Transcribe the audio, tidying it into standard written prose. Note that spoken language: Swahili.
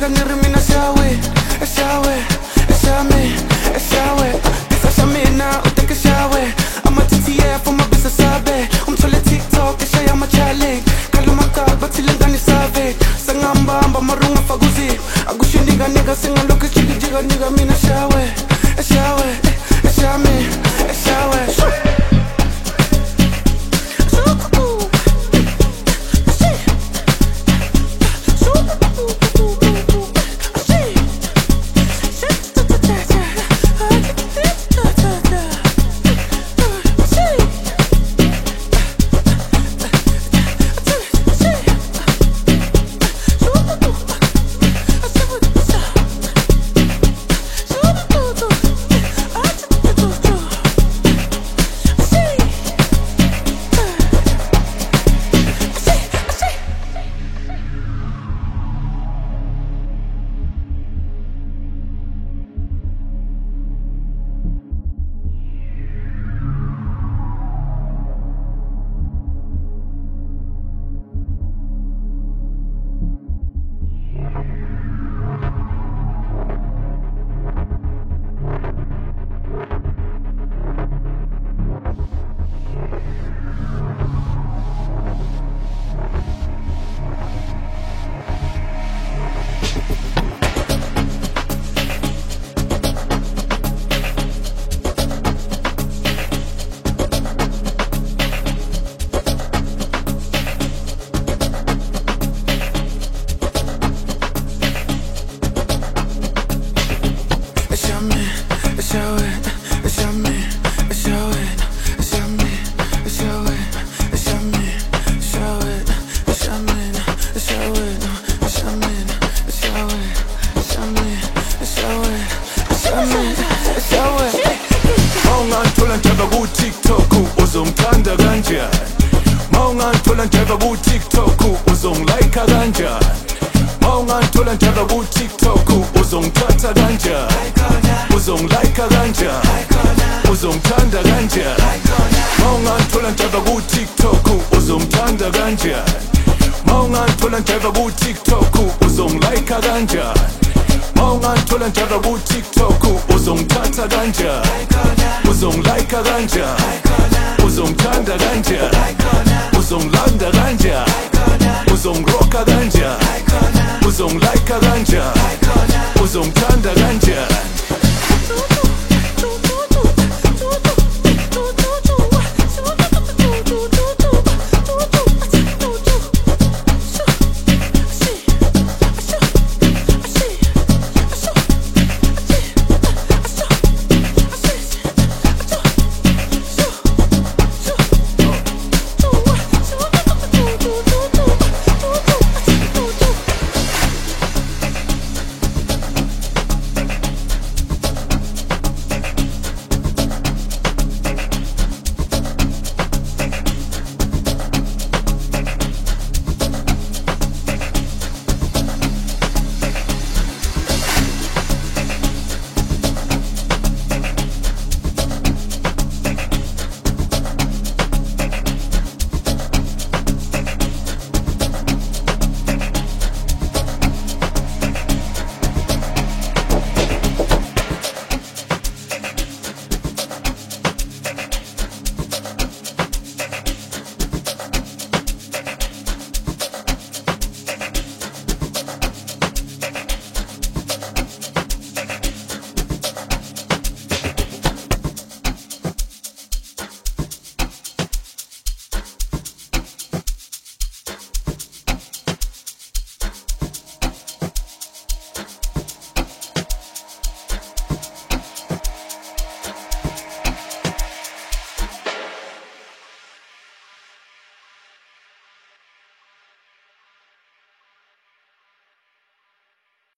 nika niri mina shawe, shawe, shame, shawe. Bisa shamina uteke shawe. Ama TTF uma bisa sabe. Umthole TikTok eshaya machallenge. Kaluma tag bathi lengani savage. Sangamba amba marunga faguzi. Agushi nigga singalokhe jika nigga mina shawe, shawe, shame, shawe. Maungathola njeba ku TikTok uzongithanda kanjani? Maungathola njeba ku TikTok uzongilike kanjani? Maungathola njeba ku TikTok uzongithatha kanjani? Uzongilike kanjani? Uzongithanda kanjani? Maungathola njeba ku TikTok uzongithanda kanjani? Maungathola njeba ku TikTok uzongilike kanjani? Maungathola njeba ku TikTok uzongithatha kanjani? Uzongilike kanjani? Uzongithanda kanjani? Uzongilanda kanjani? Uzongiroka kanjani? Uzongilike kanjani? Uzongithanda kanjani?